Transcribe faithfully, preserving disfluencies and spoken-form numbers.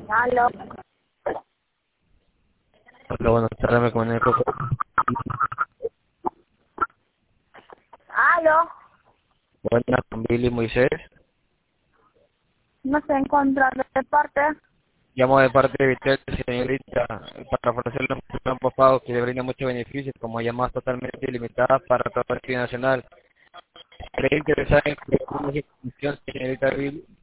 Aló. Hola, buenas tardes, me comunico con... Aló. Buenas, con Billy Moisés. No se encuentra de parte. Llamo de parte de Vitel, señorita, para ofrecerle un plan postpago que le brinda muchos beneficios, como llamadas totalmente ilimitadas para todo el territorio nacional. ¿Cree interesada en que una suscripción, señorita Billy?